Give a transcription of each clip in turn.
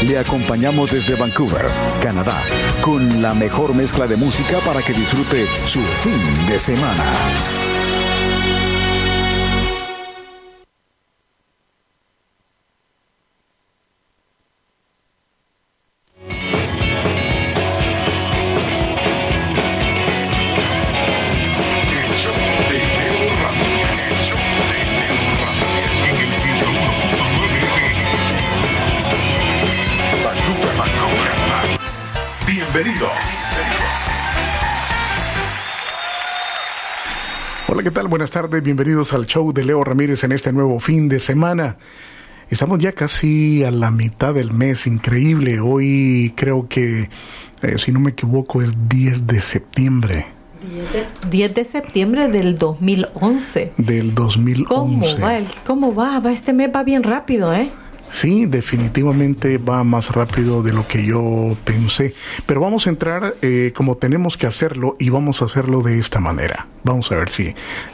Le acompañamos desde Vancouver, Canadá, con la mejor mezcla de música para que disfrute su fin de semana. Hola, ¿qué tal? Buenas tardes, bienvenidos al show de Leo Ramírez en este nuevo fin de semana. Estamos ya casi a la mitad del mes, increíble. Hoy creo que, si no me equivoco, es 10 de septiembre. 10 de septiembre del 2011. Del 2011. ¿Cómo va? Este mes va bien rápido, ¿eh? Sí, definitivamente va más rápido de lo que yo pensé. Pero vamos a entrar como tenemos que hacerlo y vamos a hacerlo de esta manera. Vamos a ver si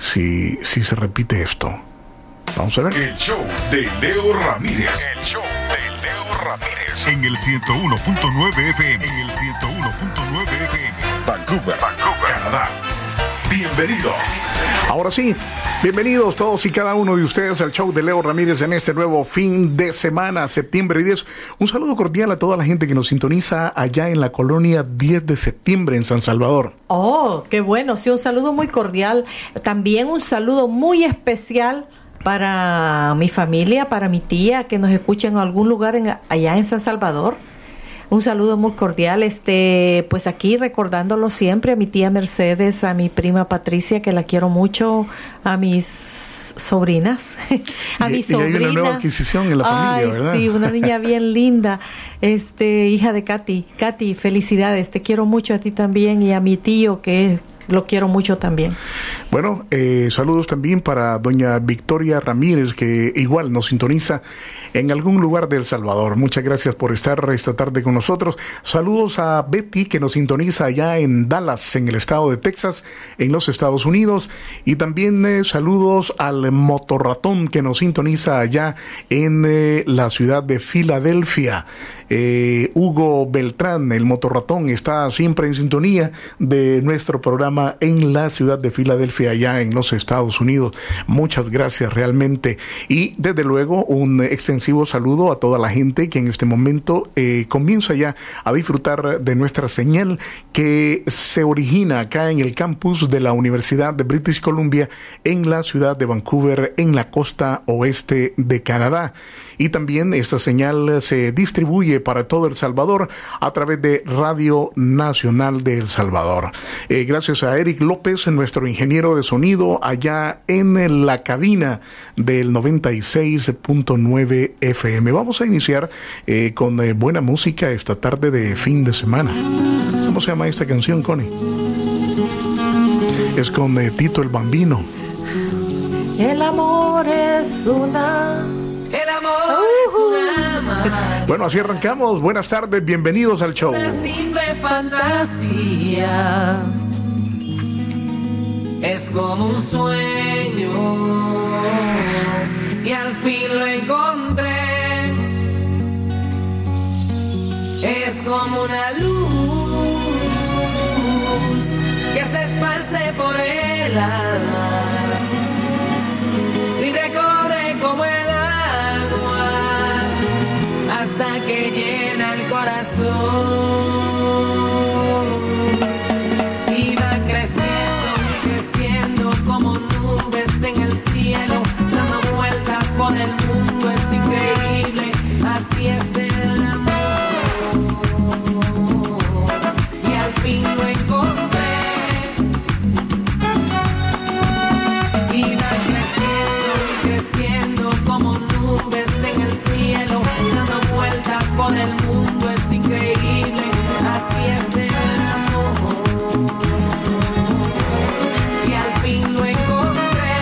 se repite esto. Vamos a ver. El show de Leo Ramírez. El show de Leo Ramírez. En el 101.9 FM. En el 101.9 FM. Vancouver, Canadá. Bienvenidos. Ahora sí, bienvenidos todos y cada uno de ustedes al show de Leo Ramírez en este nuevo fin de semana, septiembre 10. Un saludo cordial a toda la gente que nos sintoniza allá en la colonia 10 de septiembre en San Salvador. Oh, qué bueno, sí, un saludo muy cordial. También un saludo muy especial para mi familia, para mi tía que nos escucha en algún lugar allá en San Salvador. Un saludo muy cordial, pues aquí recordándolo siempre a mi tía Mercedes, a mi prima Patricia, que la quiero mucho, a mis sobrinas, a mi sobrina. Y hay una nueva adquisición en la familia, ¿verdad? Sí, una niña bien linda, hija de Katy. Katy, felicidades, te quiero mucho a ti también y a mi tío que lo quiero mucho también. Bueno, saludos también para doña Victoria Ramírez, que igual nos sintoniza en algún lugar de El Salvador. Muchas gracias por estar esta tarde con nosotros. Saludos a Betty, que nos sintoniza allá en Dallas, en el estado de Texas, en los Estados Unidos. Y también saludos al Motorratón, que nos sintoniza allá en la ciudad de Filadelfia. Hugo Beltrán, el Motorratón, está siempre en sintonía de nuestro programa en la ciudad de Filadelfia, allá en los Estados Unidos. Muchas gracias realmente. Y desde luego un extensivo saludo a toda la gente que en este momento comienza ya a disfrutar de nuestra señal que se origina acá en el campus de la Universidad de British Columbia en la ciudad de Vancouver, en la costa oeste de Canadá. Y también esta señal se distribuye para todo El Salvador a través de Radio Nacional de El Salvador. Gracias a Eric López, nuestro ingeniero de sonido, allá en la cabina del 96.9 FM. Vamos a iniciar con buena música esta tarde de fin de semana. ¿Cómo se llama esta canción, Connie? Es con Tito el Bambino. El amor es una... El amor es una magia. Bueno, así arrancamos. Buenas tardes, bienvenidos al show. Una simple fantasía. Es como un sueño. Y al fin lo encontré. Es como una luz que se esparce por el alma. Y recorre como el hasta que llena el corazón y va creciendo como nubes en el cielo, dando vueltas por el mundo, es increíble, así es el amor y al fin lo encontré y va creciendo como nubes en el cielo, dando vueltas por el mundo, es increíble, así es el amor y al fin lo encontré.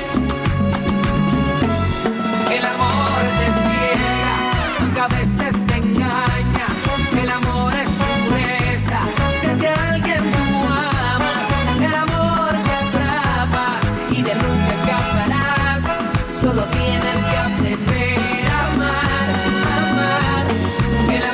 El amor te ciega, aunque a veces te engaña, el amor es pureza, si es que a alguien tú amas, el amor te atrapa y de nunca escaparás, solo tienes que aprender a amar, amar. El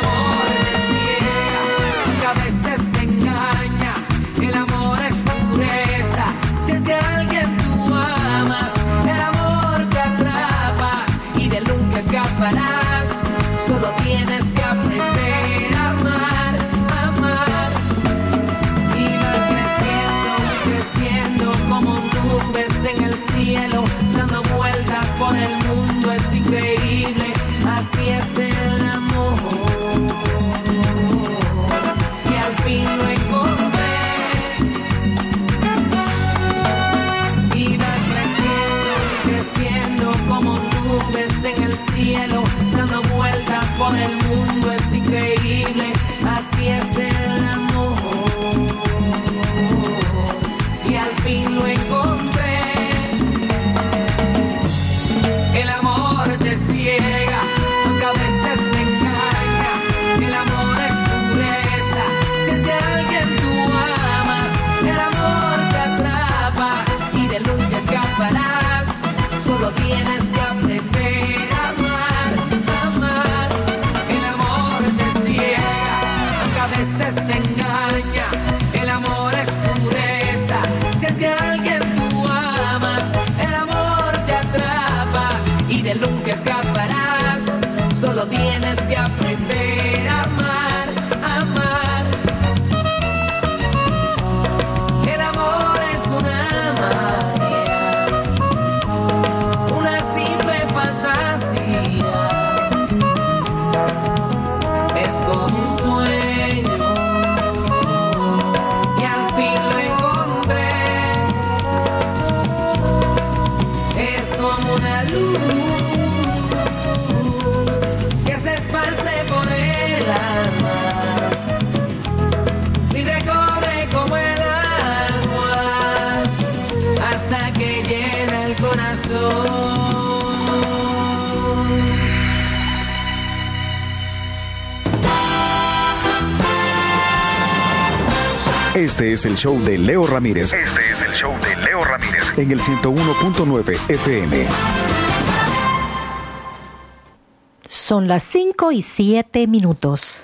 tienes que aprender a amar, amar. Y va creciendo, creciendo como nubes en el cielo, dando vueltas por el mundo, es increíble, así es el amor. Y al fin lo encontré. Y va creciendo, creciendo como nubes en el cielo, dando vueltas por el mundo, es increíble, así es el amor. Y al fin lo encontré. El amor te ciega, aunque a veces te engaña. El amor es pureza, si es que a alguien tú amas. El amor te atrapa y de nunca escaparás. Solo tienes que aprender a amar, amar. El amor te ciega, aunque a veces te engaña. El amor es pureza, si es que a alguien tú amas. El amor te atrapa y de nunca escaparás. Solo tienes que aprender a amar, amar. El amor es una magia, una simple fantasía. Es como un sueño y al fin lo encontré. Es como una luz que se esparce por el alma y recorre como el agua hasta que llena el corazón. Este es el show de Leo Ramírez. Este es el show de Leo Ramírez. En el 101.9 FM. Son las 5:07.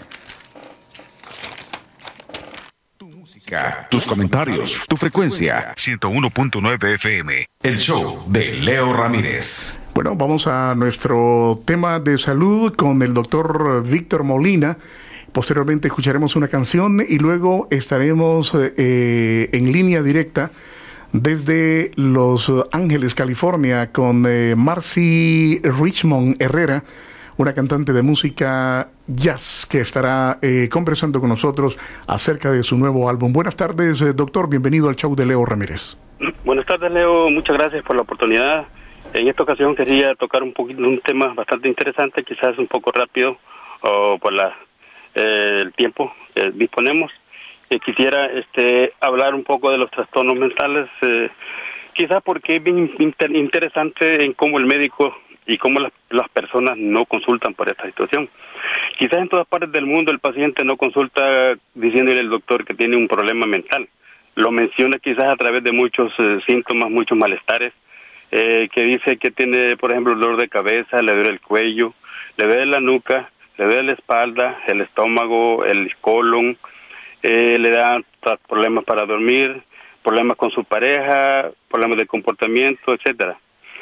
Tu música, tus comentarios, tu frecuencia. 101.9 FM. El show de Leo Ramírez. Bueno, vamos a nuestro tema de salud con el doctor Víctor Molina. Posteriormente escucharemos una canción y luego estaremos en línea directa desde Los Ángeles, California, con Marcy Richmond Herrera, una cantante de música jazz que estará conversando con nosotros acerca de su nuevo álbum. Buenas tardes, doctor. Bienvenido al show de Leo Ramírez. Buenas tardes, Leo. Muchas gracias por la oportunidad. En esta ocasión quería tocar un tema bastante interesante, quizás un poco rápido por el tiempo que disponemos. Quisiera hablar un poco de los trastornos mentales, quizás porque es bien interesante en cómo el médico y cómo las personas no consultan por esta situación. Quizás en todas partes del mundo el paciente no consulta diciéndole al doctor que tiene un problema mental. Lo menciona quizás a través de muchos síntomas, muchos malestares, que dice que tiene, por ejemplo, dolor de cabeza, le duele el cuello, le duele la nuca, le duele la espalda, el estómago, el colon, le da problemas para dormir, problemas con su pareja, problemas de comportamiento, etcétera.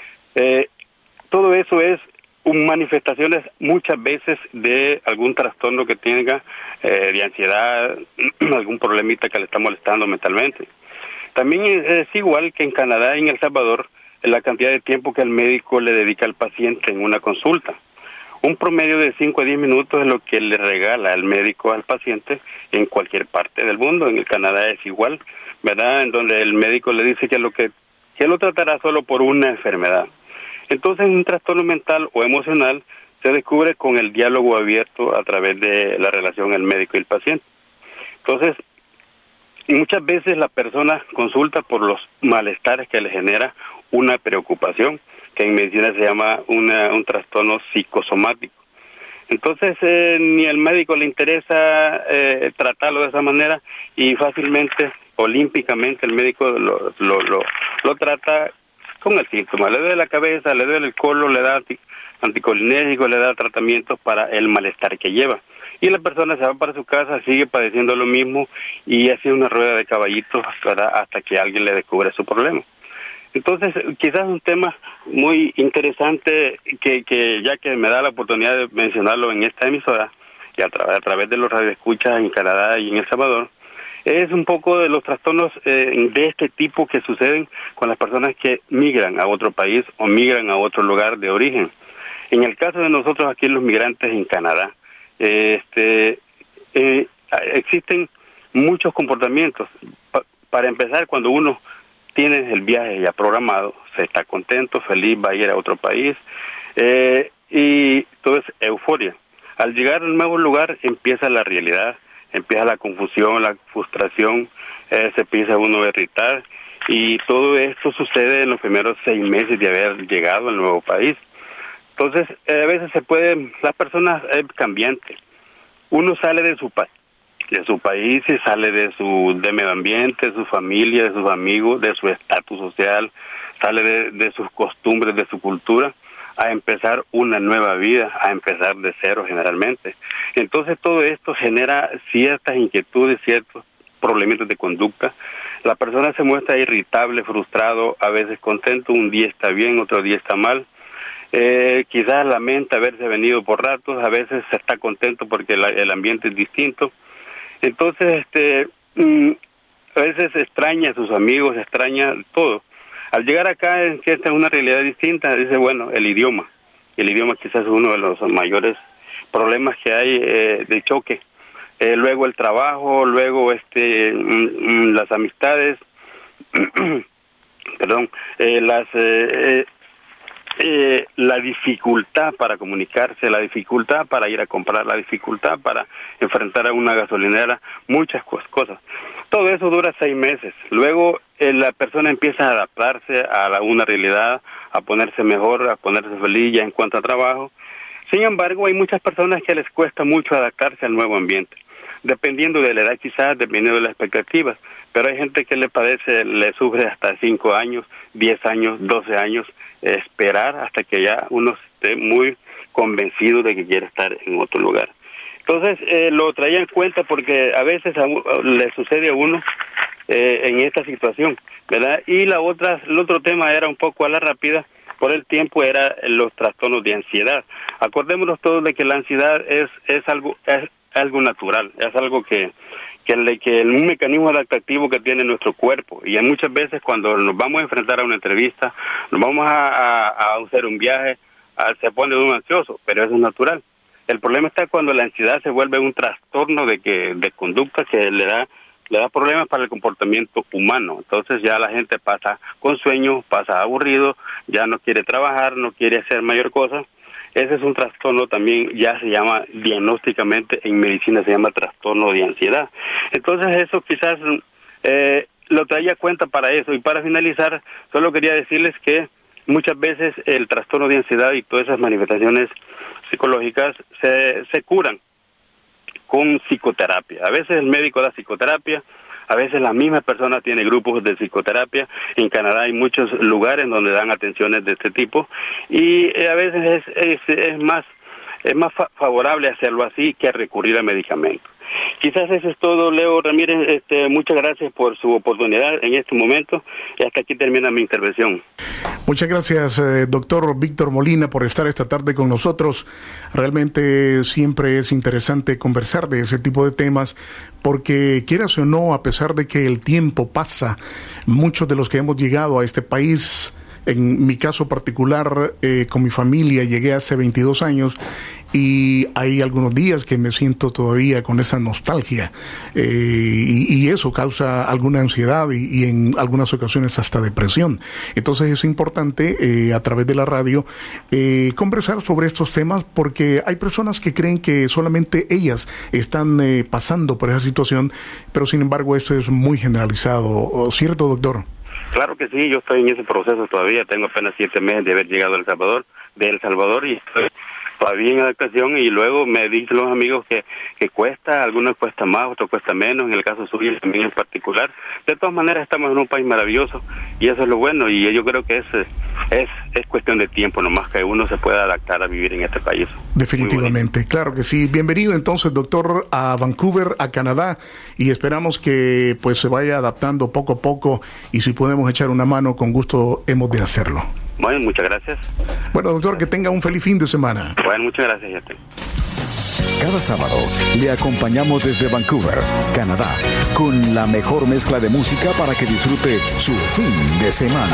Todo eso es manifestaciones muchas veces de algún trastorno que tenga, de ansiedad, algún problemita que le está molestando mentalmente. También es igual que en Canadá y en El Salvador, la cantidad de tiempo que el médico le dedica al paciente en una consulta. Un promedio de 5 a 10 minutos es lo que le regala el médico al paciente en cualquier parte del mundo. En el Canadá es igual, ¿verdad? En donde el médico le dice que lo tratará solo por una enfermedad. Entonces, un trastorno mental o emocional se descubre con el diálogo abierto a través de la relación el médico y el paciente. Entonces, muchas veces la persona consulta por los malestares que le genera una preocupación, que en medicina se llama un trastorno psicosomático. Entonces, ni al médico le interesa tratarlo de esa manera y fácilmente, olímpicamente, el médico lo trata con el síntoma. Le duele la cabeza, le duele el colon, le da anticolinérgico, le da tratamientos para el malestar que lleva. Y la persona se va para su casa, sigue padeciendo lo mismo y hace una rueda de caballitos hasta que alguien le descubre su problema. Entonces, quizás un tema muy interesante que ya que me da la oportunidad de mencionarlo en esta emisora y a través de los radioescuchas en Canadá y en El Salvador, es un poco de los trastornos de este tipo que suceden con las personas que migran a otro país o migran a otro lugar de origen. En el caso de nosotros aquí los migrantes en Canadá, existen muchos comportamientos. Para empezar, cuando uno tiene el viaje ya programado, se está contento, feliz, va a ir a otro país, y todo es euforia. Al llegar al nuevo lugar empieza la realidad, empieza la confusión, la frustración, se empieza uno a irritar, y todo esto sucede en los primeros 6 meses de haber llegado al nuevo país. Entonces, a veces las personas es cambiante. Uno sale de su país y sale de medio ambiente, de su familia, de sus amigos, de su estatus social, sale de sus costumbres, de su cultura, a empezar una nueva vida, a empezar de cero generalmente. Entonces todo esto genera ciertas inquietudes, ciertos problemitas de conducta. La persona se muestra irritable, frustrado, a veces contento, un día está bien, otro día está mal. Quizás lamenta haberse venido por ratos, a veces está contento porque el ambiente es distinto. Entonces, a veces extraña a sus amigos, extraña todo. Al llegar acá, esta es una realidad distinta, dice, bueno, el idioma quizás es uno de los mayores problemas que hay de choque. Luego el trabajo, luego las amistades, perdón, la dificultad para comunicarse, la dificultad para ir a comprar, la dificultad para enfrentar a una gasolinera, muchas cosas. Todo eso dura 6 meses. Luego la persona empieza a adaptarse a una realidad, a ponerse mejor, a ponerse feliz ya en cuanto a trabajo. Sin embargo, hay muchas personas que les cuesta mucho adaptarse al nuevo ambiente, dependiendo de la edad quizás, dependiendo de las expectativas. Pero hay gente que le sufre hasta 5 años, 10 años, 12 años, esperar hasta que ya uno esté muy convencido de que quiere estar en otro lugar. Entonces, lo traía en cuenta porque a veces le sucede a uno en esta situación, ¿verdad? Y el otro tema era un poco a la rápida, por el tiempo, era los trastornos de ansiedad. Acordémonos todos de que la ansiedad es algo natural, es algo que un mecanismo adaptativo que tiene nuestro cuerpo, y muchas veces cuando nos vamos a enfrentar a una entrevista, nos vamos a hacer un viaje, se pone uno ansioso, pero eso es natural. El problema está cuando la ansiedad se vuelve un trastorno de conducta que le da problemas para el comportamiento humano. Entonces ya la gente pasa con sueño, pasa aburrido, ya no quiere trabajar, no quiere hacer mayor cosa. Ese es un trastorno también, ya se llama diagnósticamente, en medicina se llama trastorno de ansiedad. Entonces eso quizás lo traía a cuenta para eso. Y para finalizar, solo quería decirles que muchas veces el trastorno de ansiedad y todas esas manifestaciones psicológicas se curan con psicoterapia. A veces el médico da psicoterapia, a veces la misma persona tiene grupos de psicoterapia. En Canadá hay muchos lugares donde dan atenciones de este tipo, y a veces es más favorable hacerlo así que recurrir a medicamentos. Quizás eso es todo, Leo Ramírez. Muchas gracias por su oportunidad en este momento, y hasta aquí termina mi intervención. Muchas gracias, doctor Víctor Molina, por estar esta tarde con nosotros. Realmente siempre es interesante conversar de ese tipo de temas, porque quieras o no, a pesar de que el tiempo pasa, muchos de los que hemos llegado a este país, en mi caso particular, con mi familia, llegué hace 22 años, y hay algunos días que me siento todavía con esa nostalgia, y eso causa alguna ansiedad y en algunas ocasiones hasta depresión. Entonces es importante a través de la radio conversar sobre estos temas, porque hay personas que creen que solamente ellas están pasando por esa situación, pero sin embargo esto es muy generalizado, ¿cierto, doctor? Claro que sí, yo estoy en ese proceso todavía. Tengo apenas 7 meses de haber llegado a El Salvador, y estoy todavía en adaptación, y luego me dicen los amigos que cuesta, algunos cuesta más, otros cuesta menos, en el caso suyo también en particular. De todas maneras estamos en un país maravilloso y eso es lo bueno, y yo creo que es cuestión de tiempo nomás que uno se pueda adaptar a vivir en este país. Definitivamente, claro que sí. Bienvenido entonces, doctor, a Vancouver, a Canadá, y esperamos que pues se vaya adaptando poco a poco, y si podemos echar una mano, con gusto hemos de hacerlo. Bueno, muchas gracias. Bueno, doctor, que tenga un feliz fin de semana. Bueno, muchas gracias, Yate. Cada sábado le acompañamos desde Vancouver, Canadá, con la mejor mezcla de música para que disfrute su fin de semana.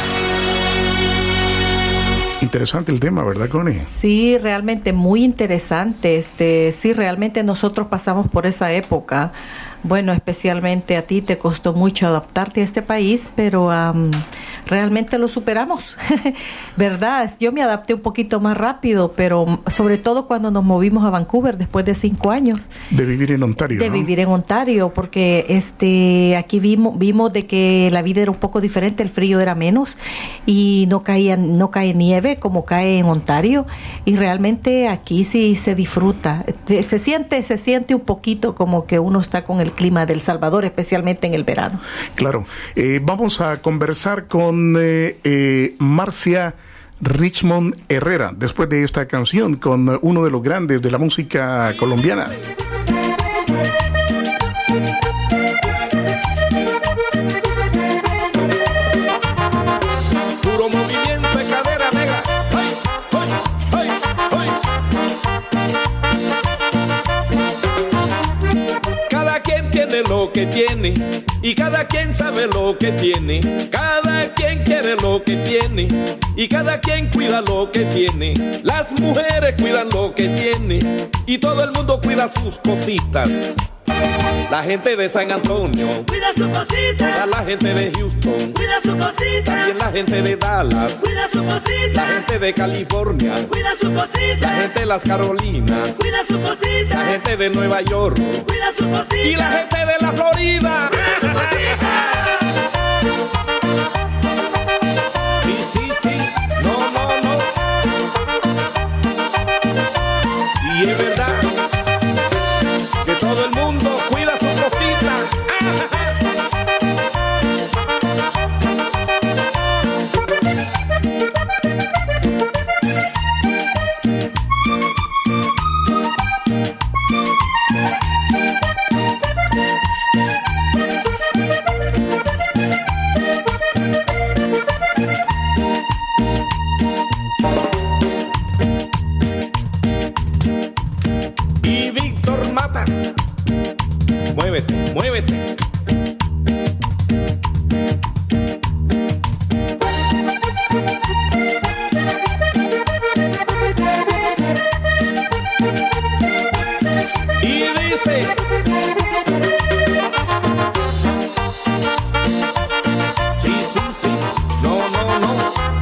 Interesante el tema, ¿verdad, Connie? Sí, realmente muy interesante. Sí, realmente nosotros pasamos por esa época. Bueno, especialmente a ti te costó mucho adaptarte a este país, pero realmente lo superamos, ¿verdad? Yo me adapté un poquito más rápido, pero sobre todo cuando nos movimos a Vancouver después de 5 años. De vivir en Ontario, De ¿no? vivir en Ontario, porque aquí vimos de que la vida era un poco diferente, el frío era menos y no cae nieve como cae en Ontario, y realmente aquí sí se disfruta. Se siente un poquito como que uno está con el clima de El Salvador, especialmente en el verano. Claro. Vamos a conversar con Marcia Richmond Herrera, después de esta canción, con uno de los grandes de la música colombiana. Puro movimiento de cadera, nega. ¡Ay, ay, ay, ay! Cada quien tiene lo que tiene y cada quien sabe lo que tiene. Cada quien quiere lo que tiene y cada quien cuida lo que tiene. Las mujeres cuidan lo que tienen y todo el mundo cuida sus cositas. La gente de San Antonio Cuida su cosita, toda la gente de Houston, cuida su cosita, también la gente de Dallas, cuida su cosita, la gente de California, cuida su la cosita, gente de las Carolinas, cuida su cosita, la gente de Nueva York cuida su cosita, y la gente de la Florida. Sí, sí, sí, no, no, no. Y es verdad que todo el mundo cuida su cosita. Y Víctor Mata, muévete, muévete. Y dice: sí, sí, sí, no, no, no.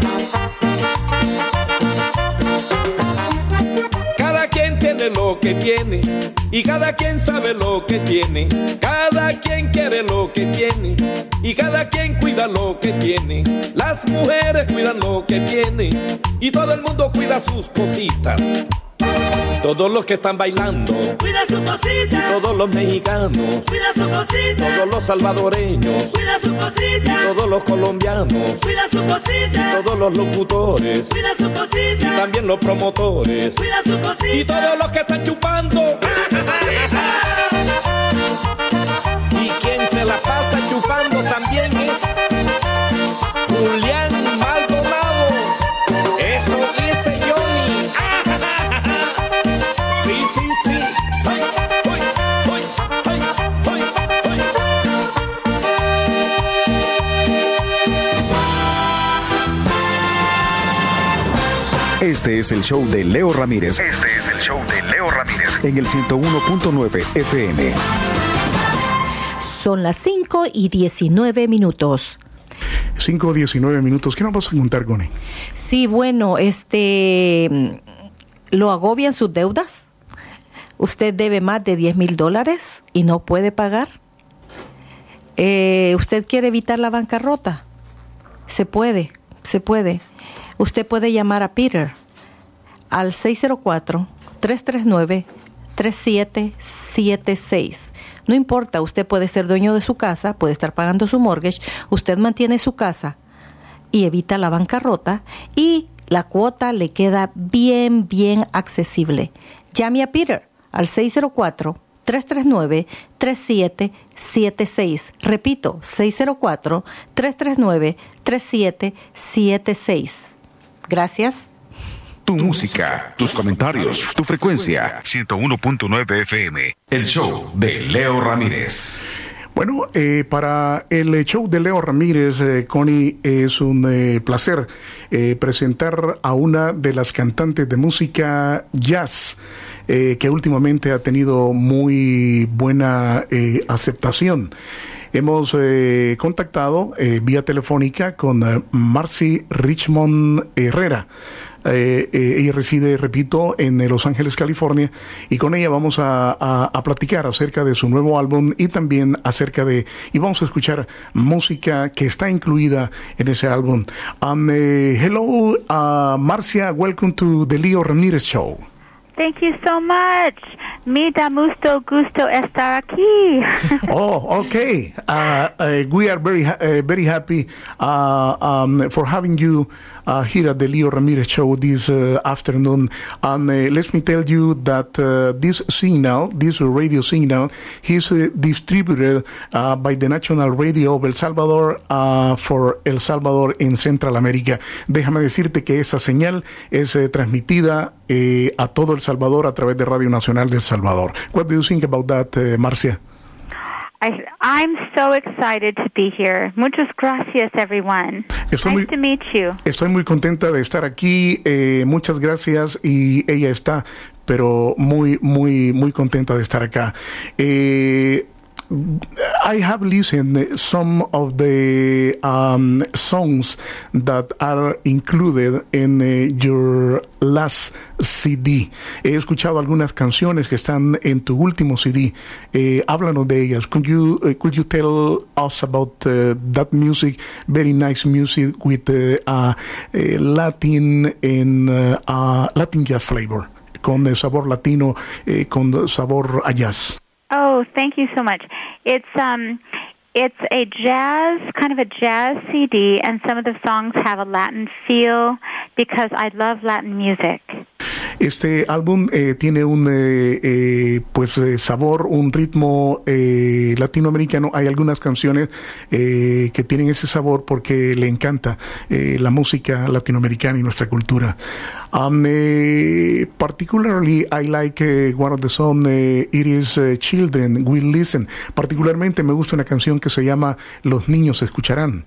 Cada quien tiene lo que tiene y cada quien sabe lo que tiene. Cada quien quiere lo que tiene y cada quien cuida lo que tiene. Las mujeres cuidan lo que tienen y todo el mundo cuida sus cositas. Todos los que están bailando cuida su y cosita, todos los mexicanos, cuida su cosita, todos los salvadoreños cuida su y cosita, todos los colombianos, cuida su cosita, todos los locutores cuida su y cosita, también los promotores cuida su y cosita, todos los que están chupando. Y quien se la pasa chupando también es Julián Maldonado. Eso dice Johnny. Sí, sí, sí. Ay, ay, ay, ay, ay, ay. Este es el show de Leo Ramírez. Este es el show de Leo Ramírez. En el 101.9 FM. Son las 5:19. 5:19 minutos. ¿Qué nos vas a contar, Connie? Sí, bueno, ¿lo agobian sus deudas? ¿Usted debe más de $10,000 y no puede pagar? ¿Usted quiere evitar la bancarrota? Se puede. Usted puede llamar a Peter al 604-339-3776. No importa, usted puede ser dueño de su casa, puede estar pagando su mortgage, usted mantiene su casa y evita la bancarrota y la cuota le queda bien accesible. Llame a Peter al 604-339-3776. Repito, 604-339-3776. Gracias. Tu música, tus comentarios, tu frecuencia. 101.9 FM. El show de Leo Ramírez. Bueno, para el show de Leo Ramírez, Connie, es un placer presentar a una de las cantantes de música jazz que últimamente ha tenido muy buena aceptación. Hemos contactado vía telefónica con Marcy Richmond Herrera. Ella reside, repito, en Los Ángeles, California, y con ella vamos a platicar acerca de su nuevo álbum y también y vamos a escuchar música que está incluida en ese álbum. Hello, Marcia, welcome to the Leo Ramírez Show. Thank you so much. Me da mucho gusto estar aquí. Oh, okay. We are very happy for having you here at the Leo Ramírez Show this afternoon. And let me tell you that this radio signal, is distributed by the National Radio of El Salvador for El Salvador in Central America. Déjame decirte que esa señal es transmitida a todo El Salvador a través de Radio Nacional de El Salvador. What do you think about that, Marcia? I'm so excited to be here. Muchas gracias, everyone. Nice to meet you. Estoy muy contenta de estar aquí. Muchas gracias, y ella está, pero muy contenta de estar acá. I have listened some of the songs that are included in your last CD. He escuchado algunas canciones que están en tu último CD. Háblanos de ellas. Could you tell us about that music? Very nice music with Latin and Latin jazz flavor, con sabor latino, con sabor a jazz. Oh, thank you so much. It's a jazz, kind of a jazz CD, and some of the songs have a Latin feel because I love Latin music. Este álbum tiene un sabor, un ritmo latinoamericano. Hay algunas canciones que tienen ese sabor porque le encanta la música latinoamericana y nuestra cultura. Particularly, I like one of the songs. It is Children Will Listen. Particularmente me gusta una canción que se llama Los Niños Escucharán.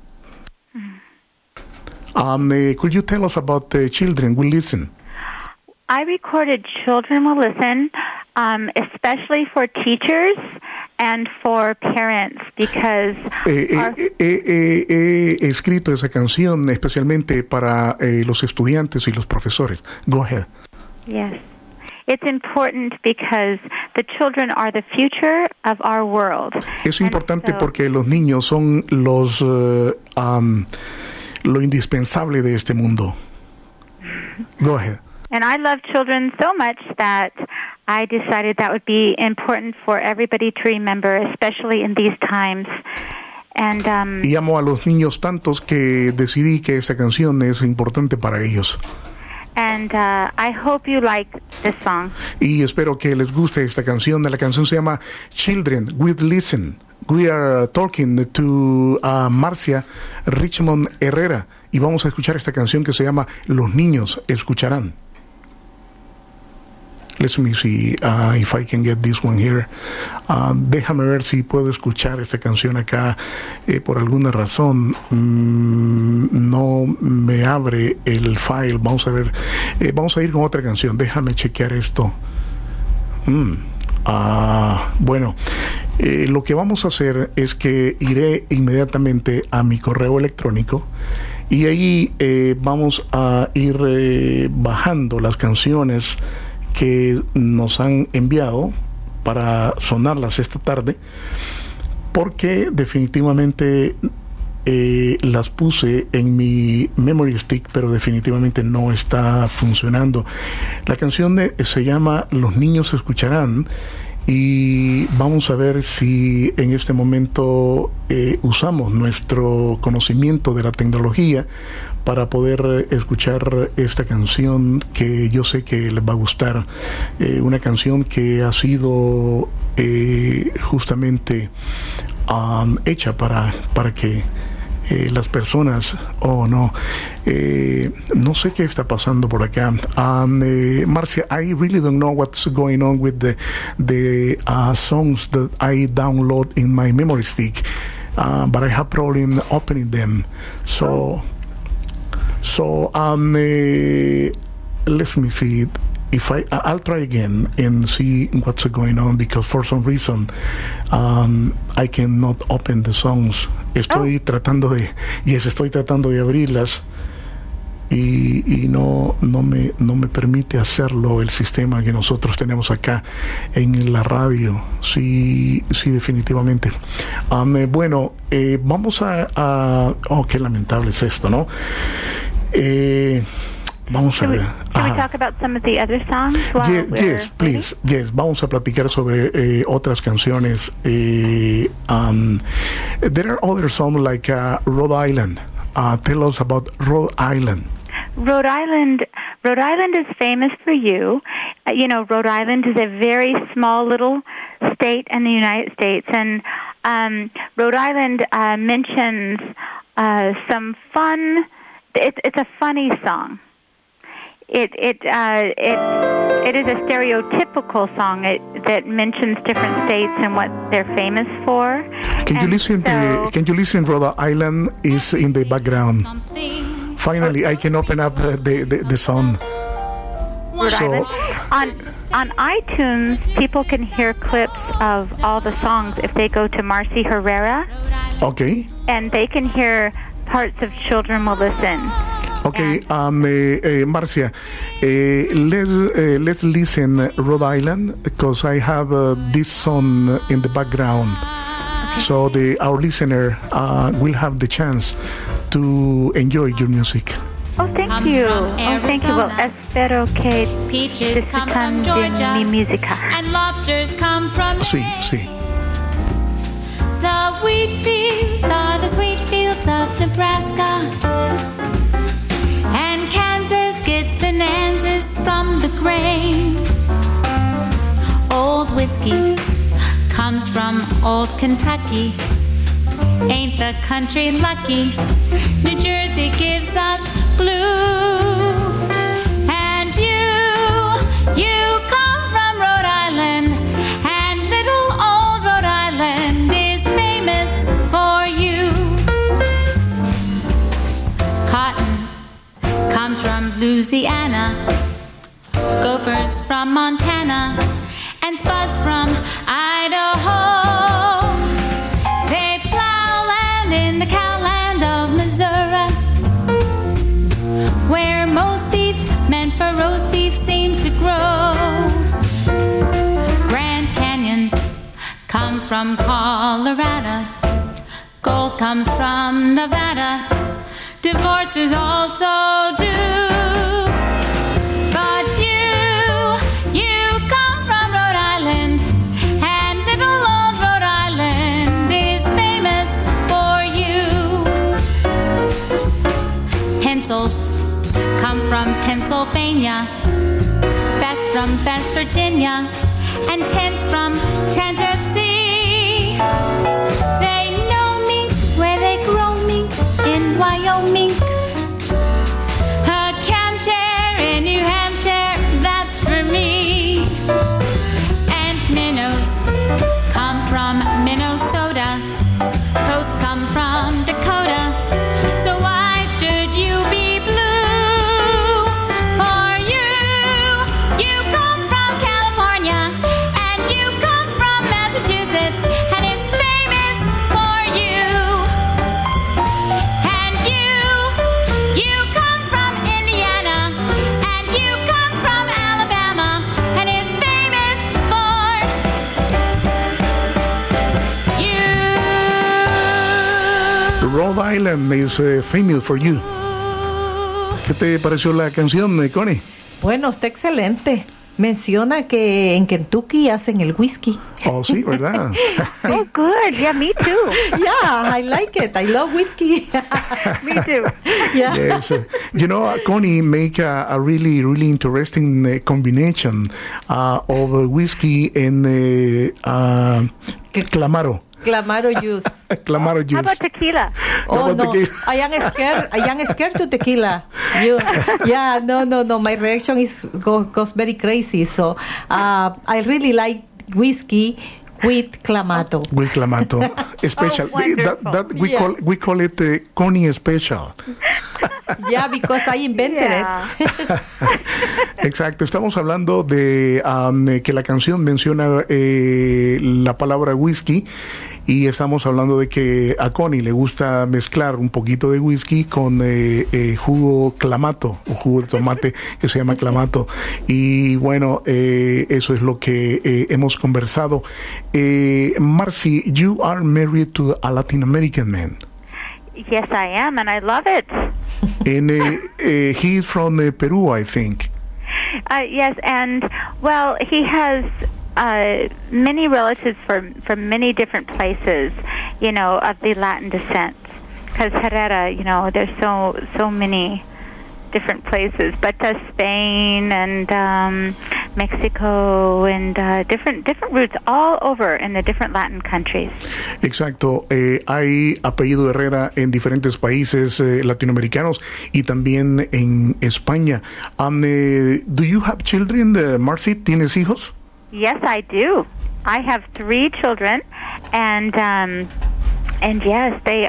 Could you tell us about Children Will Listen? I recorded Children Will Listen, especially for teachers and for parents, because he escrito esa canción especialmente para los estudiantes y los profesores. Go ahead. Yes. It's important because the children are the future of our world. Es importante porque los niños son lo indispensable de este mundo. Go ahead. And I love children so much that I decided that would be important for everybody to remember, especially in these times. Y amo a los niños tantos que decidí que esta canción es importante para ellos. And I hope you like this song. Y espero que les guste esta canción. La canción se llama Children Will Listen. We are talking to Marcia Richmond Herrera, y vamos a escuchar esta canción que se llama Los Niños Escucharán. Let me see if I can get this one here. Déjame ver si puedo escuchar esta canción acá. Por alguna razón no me abre el file. Vamos a ver. Vamos a ir con otra canción. Déjame chequear esto. Bueno, lo que vamos a hacer es que iré inmediatamente a mi correo electrónico, y ahí vamos a ir bajando las canciones que nos han enviado para sonarlas esta tarde, porque definitivamente las puse en mi memory stick, pero definitivamente no está funcionando. La canción se llama Los niños escucharán, y vamos a ver si en este momento usamos nuestro conocimiento de la tecnología para poder escuchar esta canción, que yo sé que les va a gustar. Una canción que ha sido justamente hecha para que las personas, no sé qué está pasando por acá. Marcia, I really don't know what's going on with the songs that I download in my memory stick, but I have problem opening them. So let me see. I'll try again and see what's going on, because for some reason I cannot open the songs. Estoy tratando de abrirlas y no me permite hacerlo el sistema que nosotros tenemos acá en la radio. Sí, definitivamente. Bueno, vamos qué lamentable es esto, ¿no? Vamos a ver. Can we talk about some of the other songs? Yes, please. Yes, vamos a platicar sobre otras canciones. There are other songs like Rhode Island. Tell us about Rhode Island. Rhode Island is famous for you. Rhode Island is a very small little state in the United States, and Rhode Island mentions some fun. It's a funny song. It is a stereotypical song that mentions different states and what they're famous for. Can you listen? Rhode Island is in the background. Finally, I can open up the song. Rhode Island. On iTunes, people can hear clips of all the songs if they go to Marcy Herrera. Okay. And they can hear parts of Children Will Listen. Okay, Marcia, let's listen Rhode Island, because I have this song in the background, so our listener will have the chance to enjoy your music. Oh, thank you. Well, espero que disfrutan de mi música. And lobsters come from Sí. The wheat fields are the sweet fields of Nebraska. And Kansas gets bonanzas from the grain. Old whiskey comes from old Kentucky. Ain't the country lucky? New Jersey gives us blue. And you come from Rhode Island. And little old Rhode Island is famous for you. Cotton comes from Louisiana, gophers from Montana, and spuds from Idaho. They plow land in the cowland of Missouri, where most beef meant for roast beef seems to grow. Grand Canyons come from Colorado, gold comes from Nevada, divorces also do. But you come from Rhode Island, and little old Rhode Island is famous for you. Pencils come from Pennsylvania, best from West Virginia, and tents from Tennessee. They know mink where they grow mink in Wyoming. A camshire in New Hampshire, that's for me. And minnows come from Minnesota, coats come from Dakota. So why should you be blue? For you come from California, and you come Rhode Island is famous for you. ¿Qué te pareció la canción, Connie? Bueno, está excelente. Menciona que en Kentucky hacen el whisky. Oh, sí, ¿verdad? Sí. Oh, good. Yeah, me too. Yeah, I like it. I love whiskey. Me too. Yeah. Yes. You know, Connie make a really, really interesting combination of whiskey and Clamato. Clamato juice. Clamato juice. How about tequila? Oh, about no. tequila? I am scared to tequila. Yeah, no. My reaction goes very crazy. So, I really like whiskey with Clamato. With Clamato. Special. wonderful. That Yeah. we call it Connie Special. Yeah, because I invented Yeah. it. Exacto, estamos hablando de que la canción menciona la palabra whisky y estamos hablando de que a Connie le gusta mezclar un poquito de whisky con jugo Clamato o jugo de tomate que se llama Clamato. Y bueno, eso es lo que hemos conversado. Marcy, you are married to a Latin American man. Yes, I am, and I love it. And he's from Peru, I think. Yes, and well, he has many relatives from many different places, you know, of the Latin descent. Because Herrera, you know, there's so many different places, but Spain and Mexico and different roots all over in the different Latin countries. Exacto, hay apellido Herrera en diferentes países latinoamericanos y también en España. Do you have children, Marcy? ¿Tienes hijos? Yes, I do. I have 3 children, and yes, they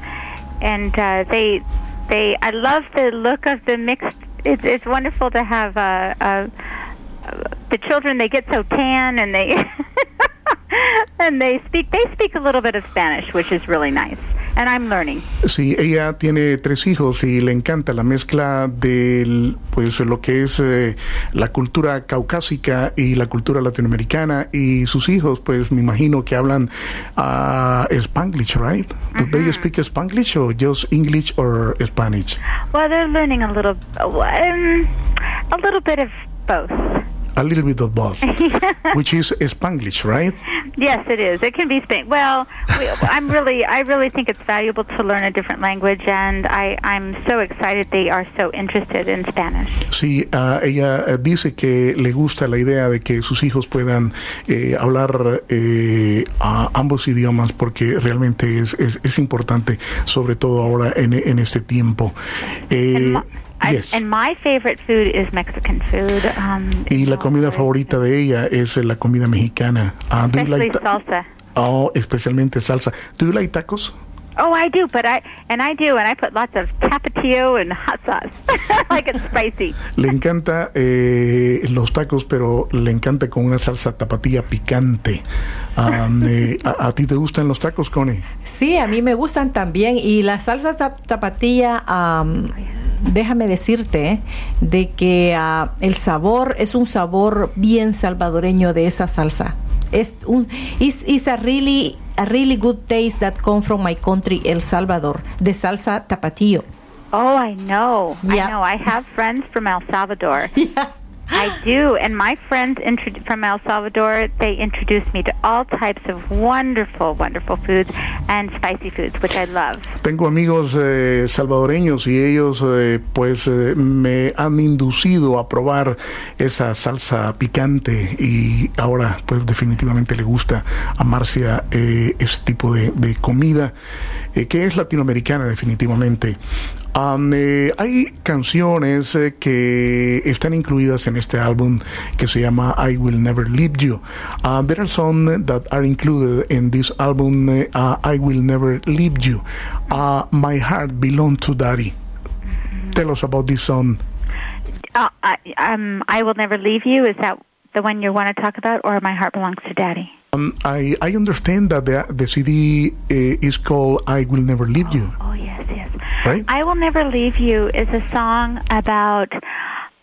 I love the look of the mixed. It's wonderful to have the children. They get so tan, and they and they speak a little bit of Spanish, which is really nice. And I'm learning. Sí, ella tiene 3 hijos y le encanta la mezcla de pues lo que es la cultura caucásica y la cultura latinoamericana, y sus hijos pues me imagino que hablan Spanglish, right? Do they speak Spanglish or just English or Spanish? Well, they're learning a little bit of both. A little bit of both, which is Spanglish, right? Yes, it is. It can be Spanglish. Well, I really think it's valuable to learn a different language, and I'm so excited they are so interested in Spanish. Sí, ella dice que le gusta la idea de que sus hijos puedan hablar a ambos idiomas, porque realmente es importante, sobre todo ahora en este tiempo. Yes. And my favorite food is Mexican food. Y la comida favorita de ella es la comida mexicana. Especially salsa. Oh, especialmente salsa. Do you like tacos? Oh, I do, and I put lots of tapatio and hot sauce. I like it spicy. Le encanta los tacos, pero le encanta con una salsa tapatía picante. ¿A ti te gustan los tacos, Connie? Sí, a mí me gustan también. Y la salsa tapatía, déjame decirte de que el sabor es un sabor bien salvadoreño de esa salsa. It's a really good taste that comes from my country, El Salvador, de salsa tapatio. Oh, I know. Yeah. I know. I have friends from El Salvador. Yeah. I do, and my friends from El Salvador, they introduced me to all types of wonderful, wonderful foods and spicy foods, which I love. Tengo amigos salvadoreños y ellos me han inducido a probar esa salsa picante, y ahora pues definitivamente le gusta a Marcia ese tipo de comida que es latinoamericana definitivamente. Hay canciones que están incluidas en este álbum que se llama I Will Never Leave You. There are songs that are included in this album, I Will Never Leave You. My Heart Belongs to Daddy. Tell us about this song. I Will Never Leave You, is that the one you want to talk about, or My Heart Belongs to Daddy? I understand that the CD is called I Will Never Leave You. Oh, yes. Right? I Will Never Leave You is a song about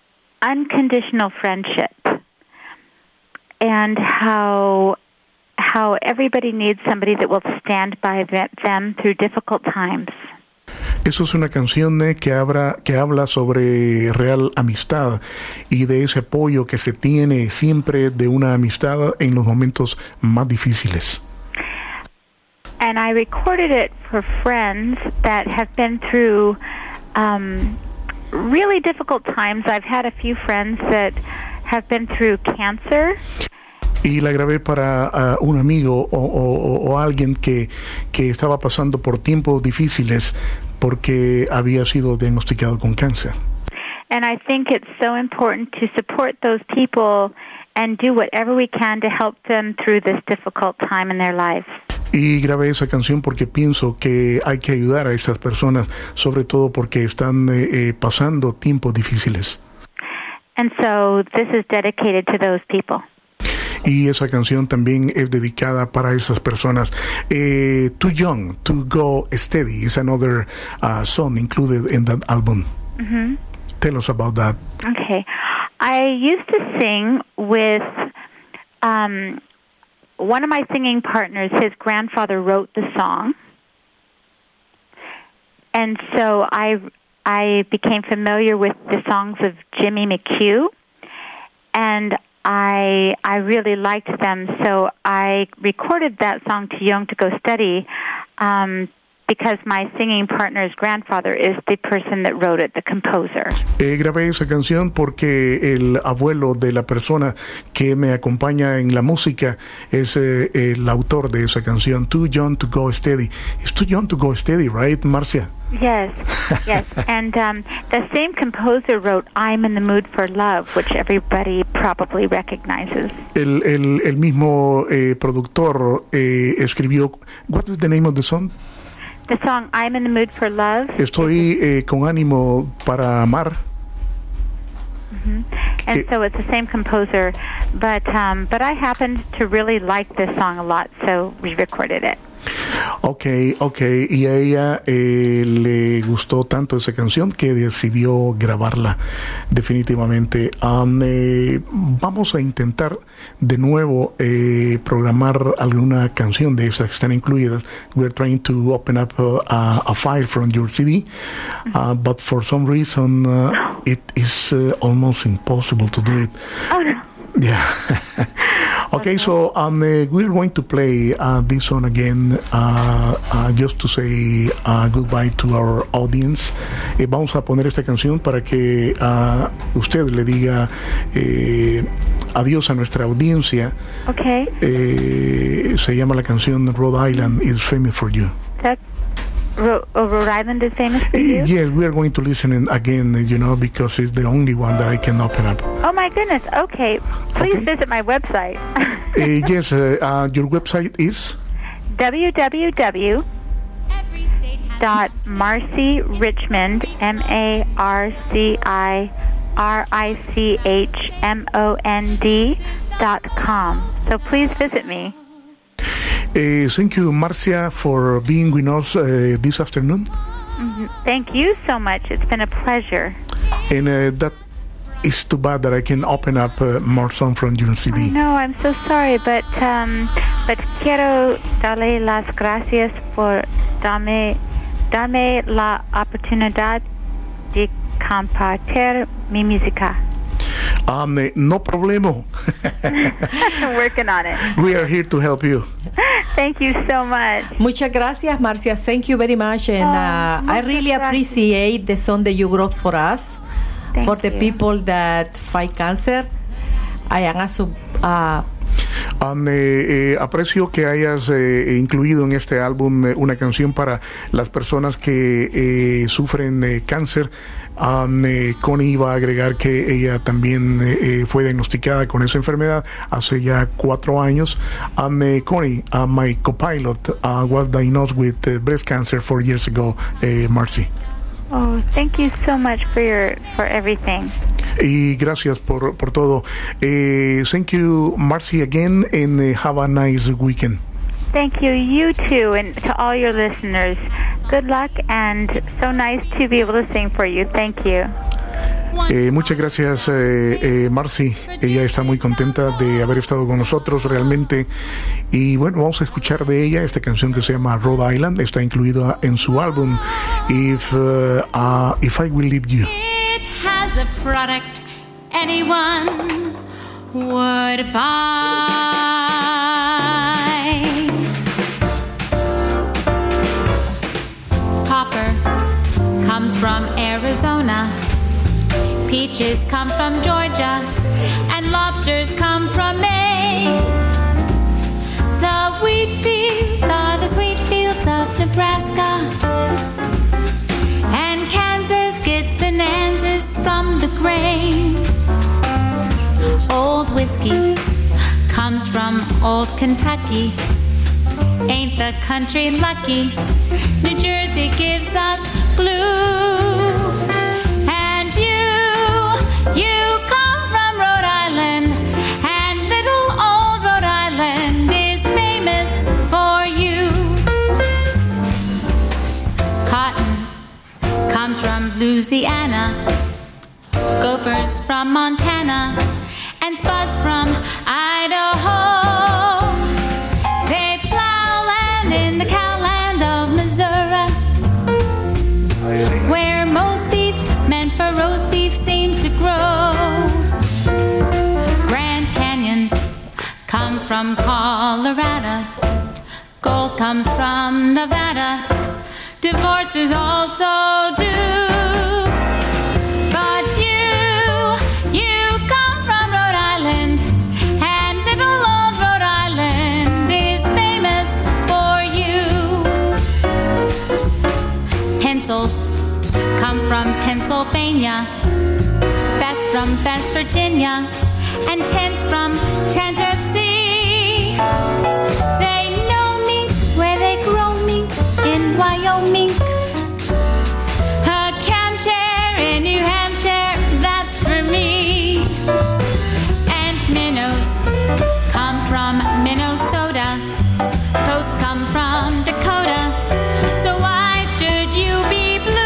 unconditional friendship and how how everybody needs somebody that will stand by them through difficult times. Eso es una canción que habla sobre real amistad y de ese apoyo que se tiene siempre de una amistad en los momentos más difíciles. And I recorded it for friends that have been through really difficult times. I've had a few friends that have been through cancer. Y la grabé para un amigo o alguien que estaba pasando por tiempos difíciles porque había sido diagnosticado con cáncer. And I think it's so important to support those people and do whatever we can to help them through this difficult time in their lives. Y grabé esa canción porque pienso que hay que ayudar a estas personas, sobre todo porque están pasando tiempos difíciles. And so this is dedicated to those people. Y esa canción también es dedicada para esas personas. Too Young to Go Steady is another song included in that album. Mm-hmm. Tell us about that. Okay. I used to sing with one of my singing partners. His grandfather wrote the song. And so I became familiar with the songs of Jimmy McHugh. And I really liked them, so I recorded that song Too Young to Go Steady because my singing partner's grandfather is the person that wrote it, the composer. Grabé esa canción porque el abuelo de la persona que me acompaña en la música es el autor de esa canción, Too Young to Go Steady. It's Too Young to Go Steady, right, Marcia? Yes, yes. And the same composer wrote I'm in the Mood for Love, which everybody probably recognizes. El mismo productor escribió, what is the name of the song? The song I'm in the Mood for Love. Estoy con ánimo para amar. Mm-hmm. And so it's the same composer, but I happened to really like this song a lot, so we recorded it. Okay, y a ella le gustó tanto esa canción que decidió grabarla definitivamente. Vamos a intentar de nuevo programar alguna canción de esas que están incluidas. We're trying to open up a file from your CD, but for some reason it is almost impossible to do it. Oh no. Yeah. Okay, so we're going to play this song again just to say goodbye to our audience. Vamos a poner esta canción para que usted le diga adiós a nuestra audiencia. Okay. Se llama la canción Rhode Island is famous for you. Rhode Island is famous for you? Yes, we are going to listen again, because it's the only one that I can open up. Oh my goodness, okay. Please visit my website. Yes, your website is? www.marcyrichmond, MarcyRichmond.com. So please visit me. Thank you, Marcia, for being with us this afternoon. Mm-hmm. Thank you so much. It's been a pleasure. And that is too bad that I can open up more songs from your CD. No, I'm so sorry, but quiero darle las gracias por darme la oportunidad de compartir mi música. No problema. Working on it. We are here to help you. Thank you so much. Muchas gracias, Marcia. Thank you very much. And I really appreciate the song that you wrote for us. Thank for the you. people that fight cancer. I am aprecio que hayas incluido en este álbum una canción para las personas que sufren cáncer. Connie iba a agregar que ella también fue diagnosticada con esa enfermedad hace ya 4 años. Connie, my co-pilot, was diagnosed with breast cancer 4 years ago, Marcy. Oh, thank you so much for everything. Y gracias por todo. Thank you, Marcy, again, and have a nice weekend. Thank you, you too, and to all your listeners. Good luck, and so nice to be able to sing for you. Thank you. Muchas gracias, Marcy. Ella está muy contenta de haber estado con nosotros realmente. Y bueno, vamos a escuchar de ella esta canción que se llama Rhode Island. Está incluida en su álbum If I Will Leave You. It has a product anyone would buy. Copper comes from Arizona. Peaches come from Georgia, and lobsters come from Maine. The wheat fields are the sweet fields of Nebraska, and Kansas gets bonanzas from the grain. Old whiskey comes from old Kentucky. Ain't the country lucky? New Jersey gives us blue. You come from Rhode Island, and little old Rhode Island is famous for you. Cotton comes from Louisiana, gophers from Montana, and spuds from Idaho. They plow land in the cowland of Missouri, where most beef meant for roast beef seems to grow. Grand Canyons come from Colorado. Gold comes from Nevada. Divorces also do. But you come from Rhode Island, and little old Rhode Island is famous for you. Pencils come from Pennsylvania, best from West Virginia, and tents from Tennessee. They know mink where they grow mink in Wyoming. A camp chair in New Hampshire, that's for me. And minnows come from Minnesota. Goats come from Dakota. So why should you be blue?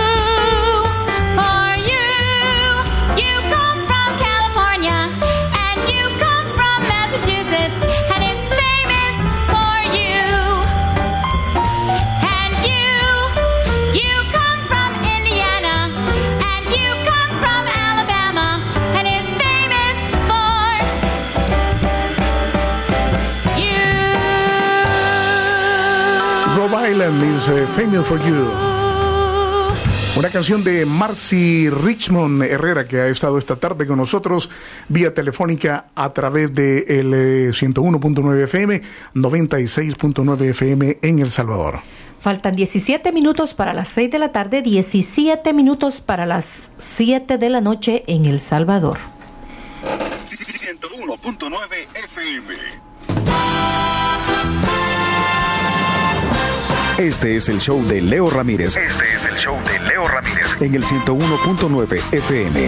Island is famous for you. Una canción de Marcy Richmond Herrera, que ha estado esta tarde con nosotros vía telefónica a través de el 101.9 FM, 96.9 FM en El Salvador. Faltan 17 minutos para las 6 de la tarde, 17 minutos para las 7 de la noche en El Salvador. 101.9 FM. Este es el show de Leo Ramírez. En el 101.9 FM.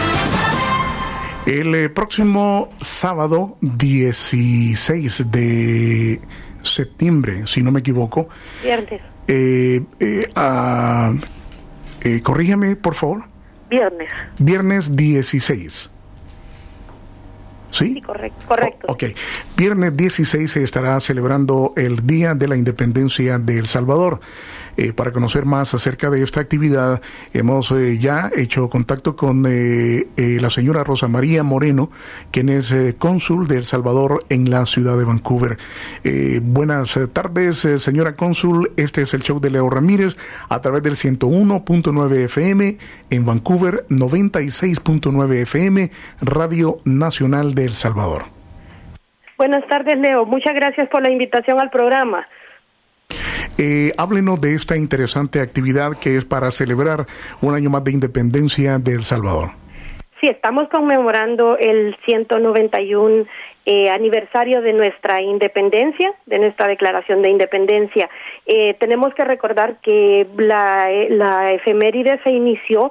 El próximo sábado 16 de septiembre, si no me equivoco. Viernes. Corrígame, por favor. Viernes. Viernes 16. ¿Sí? Sí, correcto. Ok. Viernes 16 se estará celebrando el Día de la Independencia de El Salvador. Para conocer más acerca de esta actividad, hemos ya hecho contacto con la señora Rosa María Moreno, quien es cónsul de El Salvador en la ciudad de Vancouver. Buenas tardes, señora cónsul. Este es el show de Leo Ramírez a través del 101.9 FM en Vancouver, 96.9 FM, Radio Nacional de El Salvador. Buenas tardes, Leo. Muchas gracias por la invitación al programa. Háblenos de esta interesante actividad que es para celebrar un año más de independencia de El Salvador. Sí, estamos conmemorando el 191 aniversario de nuestra independencia, de nuestra declaración de independencia. Tenemos que recordar que la efeméride se inició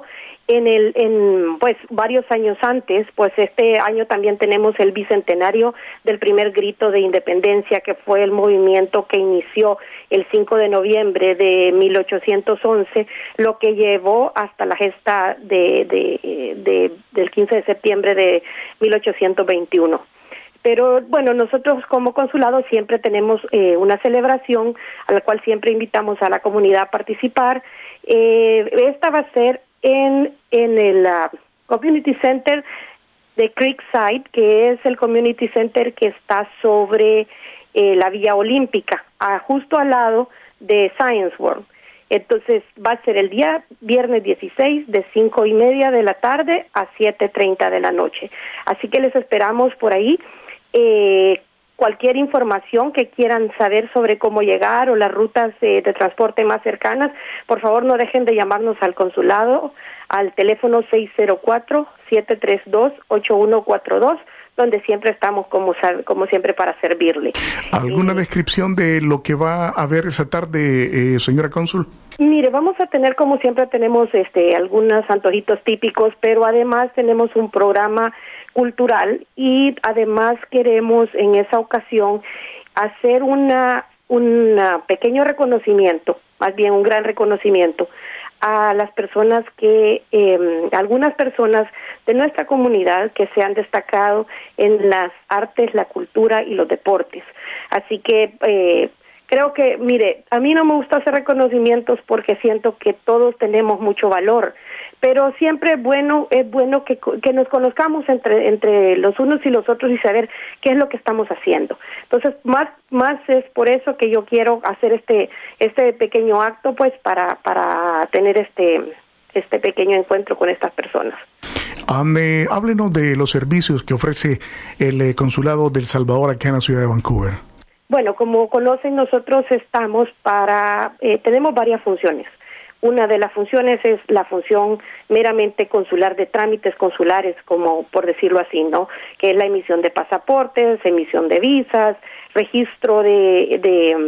pues varios años antes, pues este año también tenemos el bicentenario del primer grito de independencia, que fue el movimiento que inició el 5 de noviembre de 1811, lo que llevó hasta la gesta del 15 de septiembre de 1821. Pero bueno, nosotros como consulado siempre tenemos una celebración a la cual siempre invitamos a la comunidad a participar. Esta va a ser en el Community Center de Creekside, que es el Community Center que está sobre la Villa Olímpica, justo al lado de Science World. Entonces va a ser el día viernes 16 de 5:30 de la tarde a 7:30 de la noche. Así que les esperamos por ahí. Cualquier información que quieran saber sobre cómo llegar o las rutas de transporte más cercanas, por favor no dejen de llamarnos al consulado al teléfono 604-732-8142, donde siempre estamos como siempre para servirle. ¿Alguna descripción de lo que va a haber esa tarde, señora cónsul? Mire, vamos a tener, como siempre tenemos algunos antojitos típicos, pero además tenemos un programa cultural y además queremos en esa ocasión hacer un pequeño reconocimiento, más bien un gran reconocimiento a las personas algunas personas de nuestra comunidad que se han destacado en las artes, la cultura y los deportes. Así que creo que, mire, a mí no me gusta hacer reconocimientos porque siento que todos tenemos mucho valor, pero siempre es bueno que nos conozcamos entre los unos y los otros y saber qué es lo que estamos haciendo. Entonces, más es por eso que yo quiero hacer este pequeño acto, pues, para tener este pequeño encuentro con estas personas. Háblenos de los servicios que ofrece el Consulado del Salvador acá en la ciudad de Vancouver. Bueno, como conocen, nosotros tenemos varias funciones. Una de las funciones es la función meramente consular de trámites consulares, como por decirlo así, ¿no? Que es la emisión de pasaportes, emisión de visas, registro de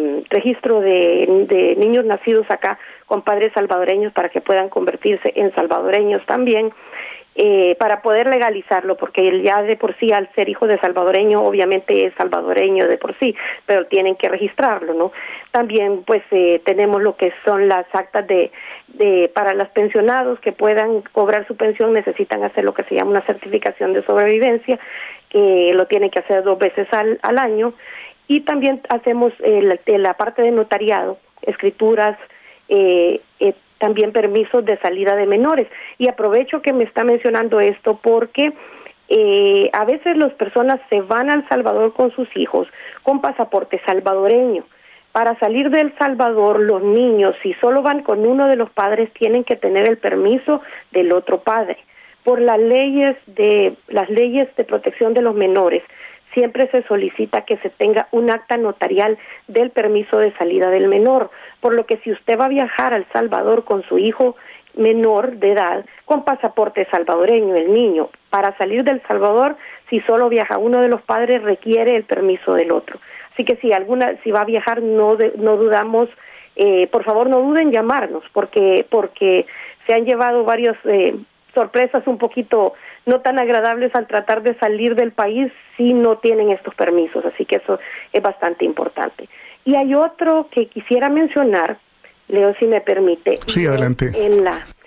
niños nacidos acá con padres salvadoreños para que puedan convertirse en salvadoreños también. Para poder legalizarlo, porque él ya de por sí, al ser hijo de salvadoreño, obviamente es salvadoreño de por sí, pero tienen que registrarlo, ¿no? También, pues, tenemos lo que son las actas para los pensionados que puedan cobrar su pensión, necesitan hacer lo que se llama una certificación de sobrevivencia, que lo tienen que hacer 2 veces al año, y también hacemos la parte de notariado, escrituras, también permisos de salida de menores. Y aprovecho que me está mencionando esto porque a veces las personas se van a El Salvador con sus hijos con pasaporte salvadoreño. Para salir de El Salvador, los niños, si solo van con uno de los padres, tienen que tener el permiso del otro padre. Por las leyes de protección de los menores, siempre se solicita que se tenga un acta notarial del permiso de salida del menor, por lo que si usted va a viajar a El Salvador con su hijo menor de edad, con pasaporte salvadoreño, el niño, para salir de El Salvador, si solo viaja uno de los padres, requiere el permiso del otro. Así que si va a viajar, no dudamos, por favor no duden en llamarnos, porque se han llevado varias sorpresas un poquito no tan agradables al tratar de salir del país si no tienen estos permisos, así que eso es bastante importante. Y hay otro que quisiera mencionar, Leo, si me permite. Sí, adelante. En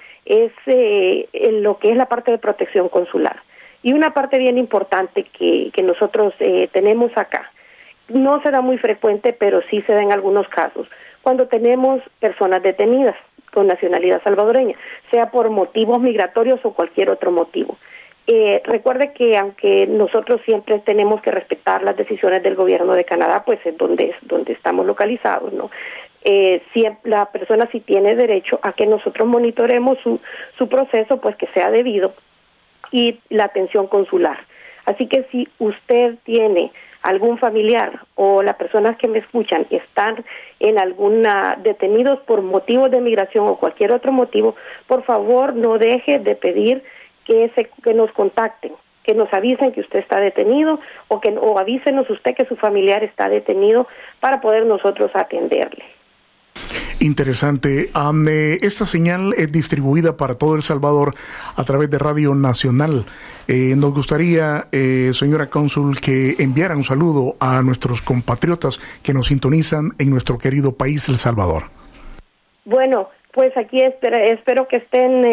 lo que es la parte de protección consular. Y una parte bien importante que nosotros tenemos acá, no se da muy frecuente, pero sí se da en algunos casos, cuando tenemos personas detenidas con nacionalidad salvadoreña, sea por motivos migratorios o cualquier otro motivo. Recuerde que aunque nosotros siempre tenemos que respetar las decisiones del gobierno de Canadá, pues es donde estamos localizados, ¿no? La persona sí tiene derecho a que nosotros monitoremos su proceso, pues que sea debido, y la atención consular. Así que si usted tiene algún familiar o las personas que me escuchan están en detenidos por motivos de migración o cualquier otro motivo, por favor no deje de pedir que nos contacten, que nos avisen que usted está detenido o avísenos usted que su familiar está detenido para poder nosotros atenderle. Interesante. Esta señal es distribuida para todo El Salvador a través de Radio Nacional. Nos gustaría, señora cónsul, que enviara un saludo a nuestros compatriotas que nos sintonizan en nuestro querido país, El Salvador. Bueno, pues aquí espero que estén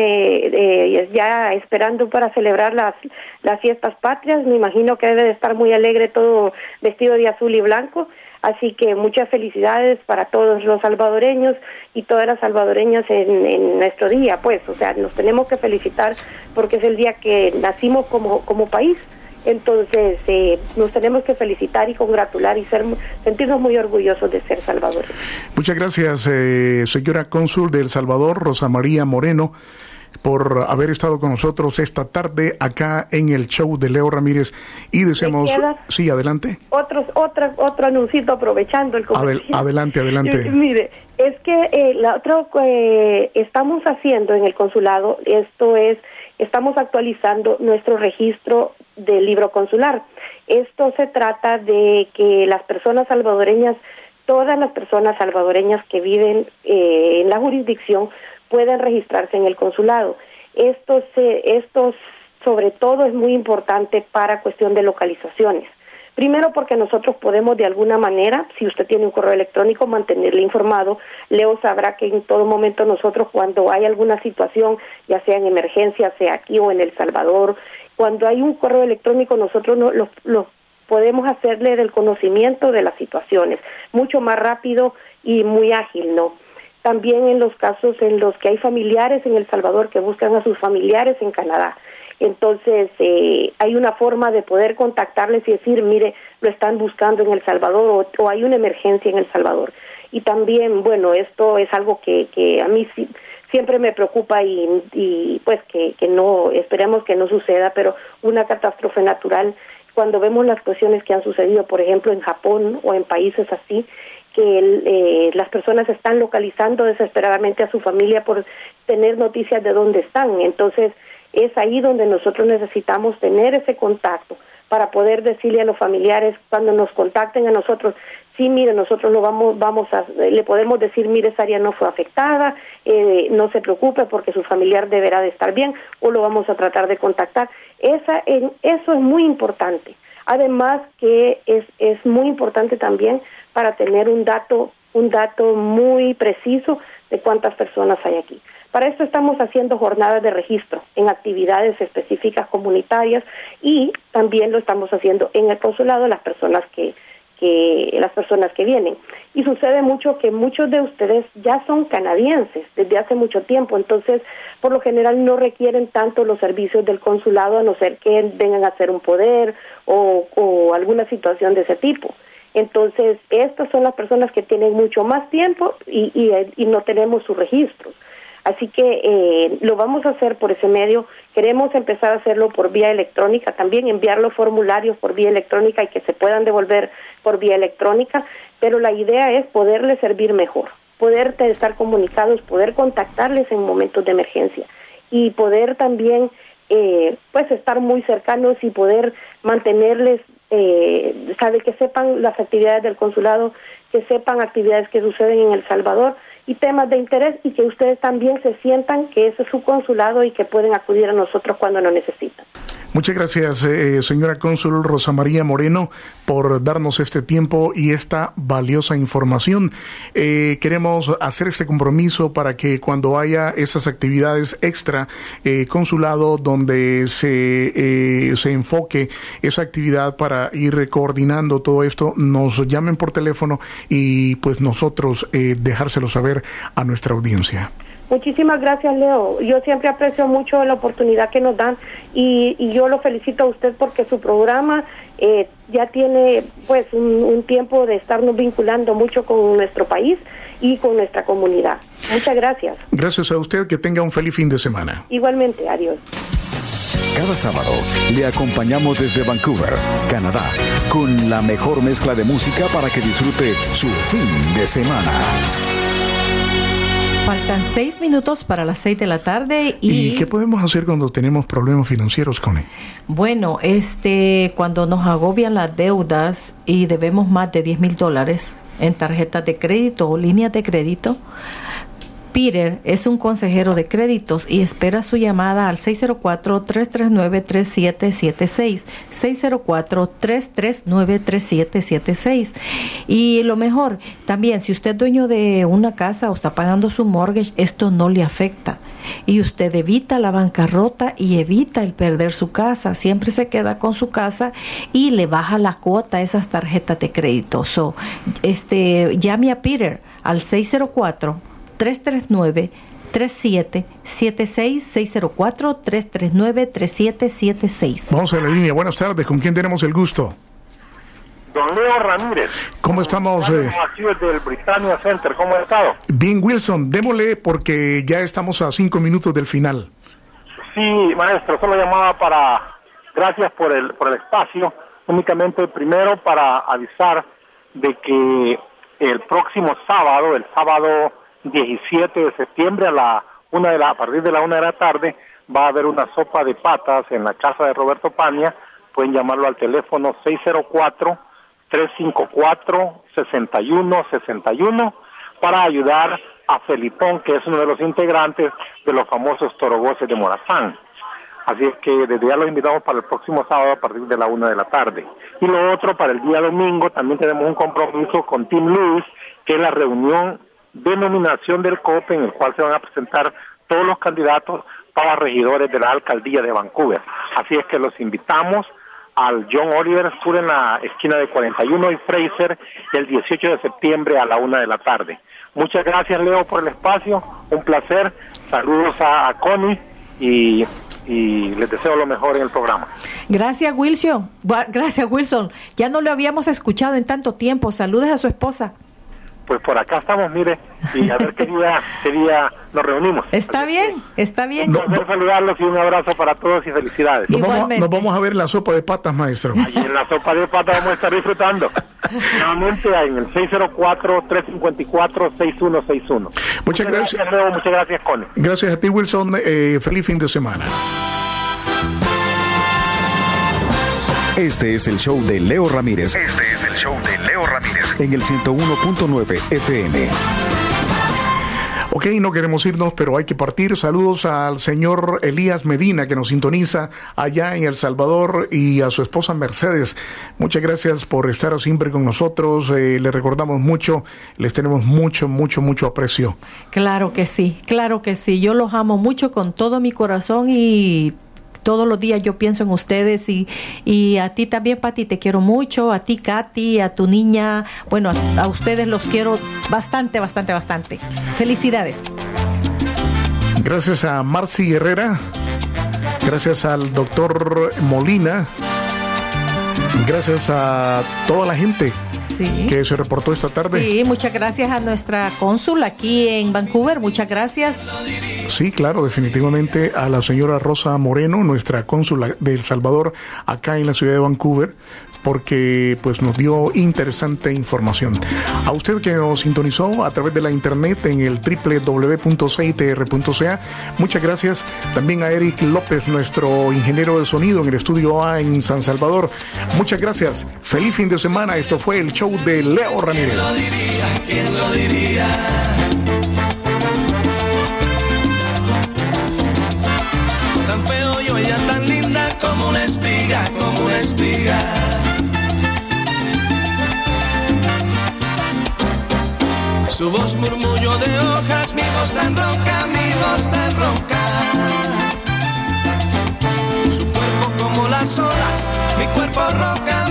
ya esperando para celebrar las fiestas patrias. Me imagino que debe de estar muy alegre, todo vestido de azul y blanco. Así que muchas felicidades para todos los salvadoreños y todas las salvadoreñas en nuestro día, pues, o sea, nos tenemos que felicitar porque es el día que nacimos como país. Entonces, nos tenemos que felicitar y congratular y sentirnos muy orgullosos de ser salvadoreños. Muchas gracias, señora cónsul de El Salvador, Rosa María Moreno, por haber estado con nosotros esta tarde acá en el show de Leo Ramírez, y deseamos... Sí, adelante. Otro anuncito aprovechando el comercial. Adelante. Mire, es que estamos haciendo en el consulado, estamos actualizando nuestro registro del libro consular. Esto se trata de que las personas salvadoreñas, todas las personas salvadoreñas que viven en la jurisdicción, pueden registrarse en el consulado. Esto sobre todo es muy importante para cuestión de localizaciones. Primero porque nosotros podemos de alguna manera, si usted tiene un correo electrónico, mantenerle informado. Leo sabrá que en todo momento nosotros, cuando hay alguna situación, ya sea en emergencia, sea aquí o en El Salvador, cuando hay un correo electrónico, nosotros lo podemos hacerle del conocimiento de las situaciones, mucho más rápido y muy ágil, ¿no? También en los casos en los que hay familiares en El Salvador que buscan a sus familiares en Canadá. Entonces, hay una forma de poder contactarles y decir, mire, lo están buscando en El Salvador o hay una emergencia en El Salvador. Y también, bueno, esto es algo que a mí siempre me preocupa y pues que no, esperemos que no suceda, pero una catástrofe natural, cuando vemos las cuestiones que han sucedido, por ejemplo, en Japón o en países así, que las personas están localizando desesperadamente a su familia por tener noticias de dónde están. Entonces, es ahí donde nosotros necesitamos tener ese contacto para poder decirle a los familiares cuando nos contacten a nosotros, sí, mire, nosotros le podemos decir, mire, esa área no fue afectada, no se preocupe porque su familiar deberá de estar bien, o lo vamos a tratar de contactar. Eso es muy importante. Además que es muy importante también para tener un dato muy preciso de cuántas personas hay aquí. Para esto estamos haciendo jornadas de registro en actividades específicas comunitarias y también lo estamos haciendo en el consulado las personas que vienen. Y sucede mucho que muchos de ustedes ya son canadienses desde hace mucho tiempo, entonces por lo general no requieren tanto los servicios del consulado a no ser que vengan a hacer un poder o alguna situación de ese tipo. Entonces, estas son las personas que tienen mucho más tiempo y no tenemos sus registros. Así que lo vamos a hacer por ese medio. Queremos empezar a hacerlo por vía electrónica, también enviar los formularios por vía electrónica y que se puedan devolver por vía electrónica, pero la idea es poderles servir mejor, poder estar comunicados, poder contactarles en momentos de emergencia y poder también pues estar muy cercanos y poder mantenerles, que sepan las actividades del consulado, que sepan actividades que suceden en El Salvador y temas de interés, y que ustedes también se sientan que ese es su consulado y que pueden acudir a nosotros cuando lo necesitan. Muchas gracias, señora cónsul Rosa María Moreno, por darnos este tiempo y esta valiosa información. Queremos hacer este compromiso para que cuando haya esas actividades extra consulado donde se enfoque esa actividad para ir coordinando todo esto, nos llamen por teléfono y pues nosotros dejárselo saber a nuestra audiencia. Muchísimas gracias, Leo. Yo siempre aprecio mucho la oportunidad que nos dan y yo lo felicito a usted porque su programa ya tiene pues un tiempo de estarnos vinculando mucho con nuestro país y con nuestra comunidad. Muchas gracias. Gracias a usted, que tenga un feliz fin de semana. Igualmente, adiós. Cada sábado le acompañamos desde Vancouver, Canadá, con la mejor mezcla de música para que disfrute su fin de semana. Faltan 6 minutos para las 6 de la tarde. ¿Y qué podemos hacer cuando tenemos problemas financieros, Connie? Bueno, cuando nos agobian las deudas y debemos más de $10,000, en tarjetas de crédito o líneas de crédito. Peter es un consejero de créditos y espera su llamada al 604-339-3776, 604-339-3776. Y lo mejor, también, si usted es dueño de una casa o está pagando su mortgage, esto no le afecta. Y usted evita la bancarrota y evita el perder su casa. Siempre se queda con su casa y le baja la cuota a esas tarjetas de crédito. Llame a Peter al 604-339-3776, 604-339-3776. Vamos a la línea. Buenas tardes. ¿Con quién tenemos el gusto? Don Leo Ramírez. ¿Cómo estamos? Aquí del Britannia Center. ¿Cómo ha estado? Bien, Wilson. Démosle porque ya estamos a 5 minutos del final. Sí, maestro. Solo llamaba para... Gracias por el espacio. Únicamente primero para avisar de que el próximo sábado, el sábado 17 de septiembre a partir de la 1 de la tarde, va a haber una sopa de patas en la casa de Roberto Pania. Pueden llamarlo al teléfono 604-354-6161 para ayudar a Felipón, que es uno de los integrantes de los famosos Torogoces de Morazán. Así es que desde ya los invitamos para el próximo sábado a partir de la 1 de la tarde. Y lo otro, para el día domingo, también tenemos un compromiso con Tim Lewis, que es la reunión de nominación del COPE, en el cual se van a presentar todos los candidatos para regidores de la alcaldía de Vancouver. Así es que los invitamos al John Oliver Sur en la esquina de 41 y Fraser el 18 de septiembre a la 1 de la tarde. Muchas gracias, Leo, por el espacio. Un placer. Saludos a Connie y les deseo lo mejor en el programa. Gracias, Wilson. Gracias, Wilson. Ya no lo habíamos escuchado en tanto tiempo. Saludes a su esposa. Pues por acá estamos, mire, y a ver qué día nos reunimos. Está bien. Saludarlos y un abrazo para todos y felicidades. Nos vamos a ver la sopa de patas, maestro. Ahí en la sopa de patas vamos a estar disfrutando. Nuevamente en el 604-354-6161. Muchas gracias, Leo. Muchas gracias, Connie. Gracias a ti, Wilson. Feliz fin de semana. Este es el show de Leo Ramírez. En el 101.9 FM. Ok, no queremos irnos, pero hay que partir. Saludos al señor Elías Medina, que nos sintoniza allá en El Salvador, y a su esposa Mercedes. Muchas gracias por estar siempre con nosotros. Le recordamos mucho, les tenemos mucho aprecio. Claro que sí. Yo los amo mucho con todo mi corazón y todos los días yo pienso en ustedes y a ti también, Pati, te quiero mucho, a ti, Katy, a tu niña, bueno, a ustedes los quiero bastante. Felicidades. Gracias a Marci Herrera, gracias al doctor Molina, gracias a toda la gente que se reportó esta tarde. Sí, muchas gracias a nuestra cónsul aquí en Vancouver, muchas gracias. Sí, claro, definitivamente a la señora Rosa Moreno, nuestra cónsula de El Salvador acá en la ciudad de Vancouver, porque pues nos dio interesante información. A usted que nos sintonizó a través de la internet en el www.citr.ca, muchas gracias. También a Eric López, nuestro ingeniero de sonido en el estudio A en San Salvador. Muchas gracias. Feliz fin de semana. Esto fue el show de Leo Ramírez. ¿Quién lo diría? Tan feo yo, ella tan linda como una espiga, Su voz murmullo de hojas, mi voz tan ronca, Su cuerpo como las olas, mi cuerpo roca,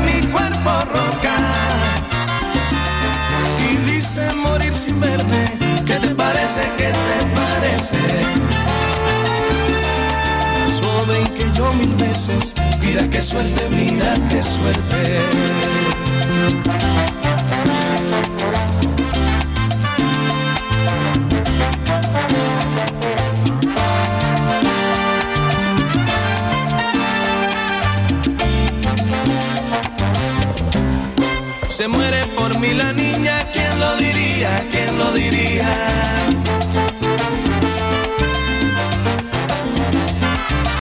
Y dice morir sin verme, ¿qué te parece? Ven que yo 1000 veces, mira qué suerte. Se muere por mí la niña, ¿quién lo diría?